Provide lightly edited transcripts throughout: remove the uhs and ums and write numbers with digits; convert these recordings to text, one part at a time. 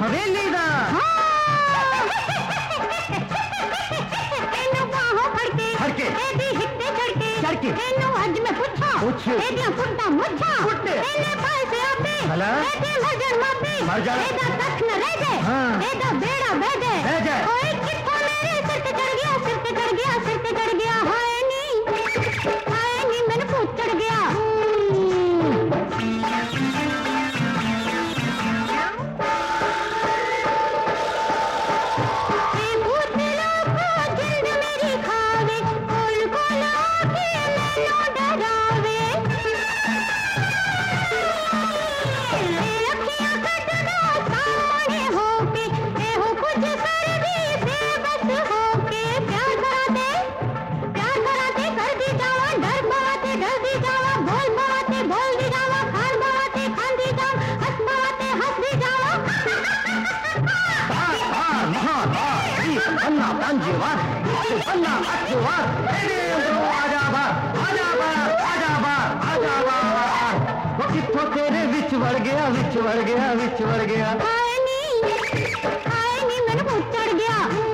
हवेली दा फड़के एदी हिट्टे चढ़के एनु अज मैं पूछा एदियां फुट्टा मुच्छा एने पाए से आते भला एदे मर जान एदा तख न रह जाए एदा बेड़ा बह जाए ओए किथों मेरे सिर पे चढ़ गया हाय नी मैंने भूत चढ़ गया किथों तेरे विच वड़ गया हाय नी मैंने भूत चढ़ गया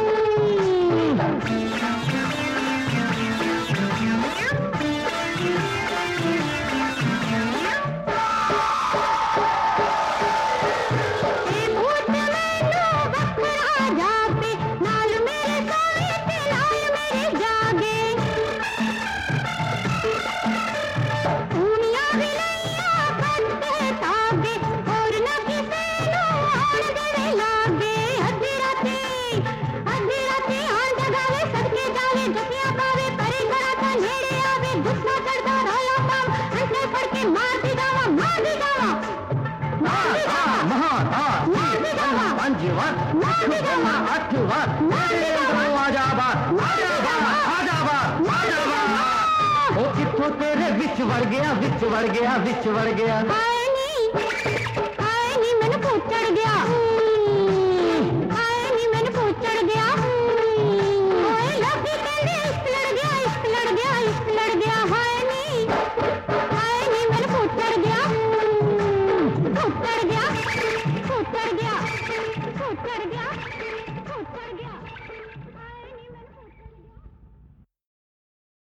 किथों तेरे विच वड़ गया हाय नी मैंने भूत चढ़ गया ओए लगी कहंदे इश्क लड़ गया हाय नी मैंने भूत चढ़ गया